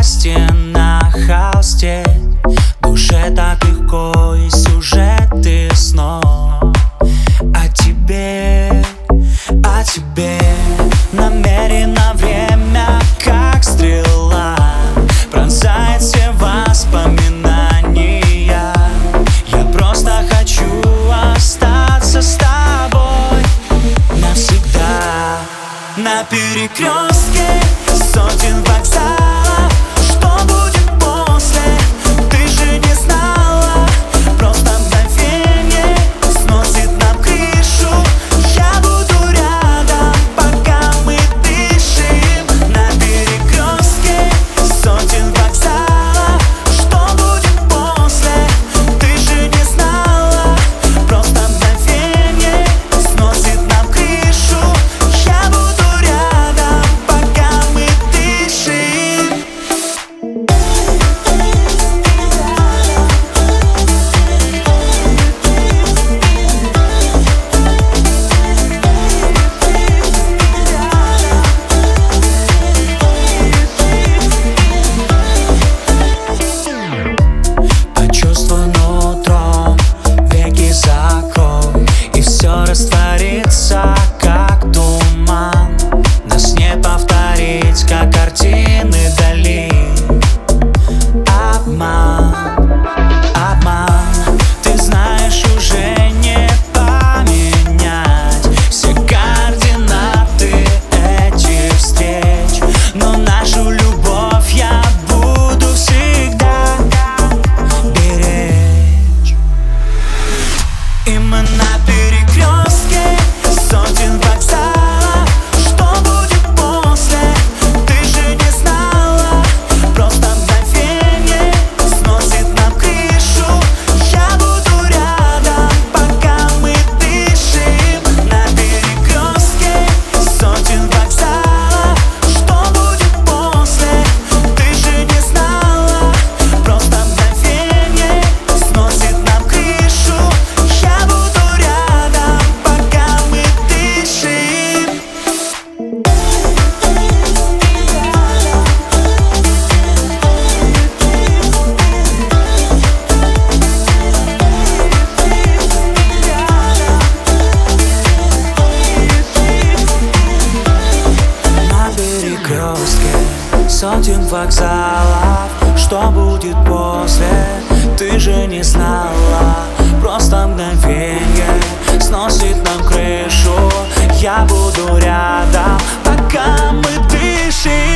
счастье на холсте. Душе так легко и сюжеты снов. А тебе намерено время, как стрела, пронзает все воспоминания. Я просто хочу остаться с тобой навсегда. На перекрестке сотен вокзалов. Что будет после? Ты же не знала. Просто мгновение сносит нам крышу. Я буду рядом, пока мы дышим. На перекрестке сотен вокзалов. Что будет после? Ты же не знала. Просто мгновение сносит нам крышу. Я буду рядом, пока мы дышим. Почувствуй нутром, веки закрой, и все растворится, как туман. Нас не повторить, как картины Дали. Обман, ты знаешь, уже не поменять все координаты этих встреч. Но нашу любовь я буду всегда беречь. И мы на перекрестке сотен вокзалов. Что будет после? Ты же не знала. Просто мгновение сносит нам крышу. Я буду рядом, пока мы дышим. На перекрестке сотен вокзалов. Что будет после? Ты же не знала. Просто мгновение сносит нам крышу. Я буду рядом, пока мы дышим. На перекрестке сотен вокзалов. Что будет после? Ты же не знала. Просто мгновенье сносит нам крышу. Я буду рядом, пока мы дышим.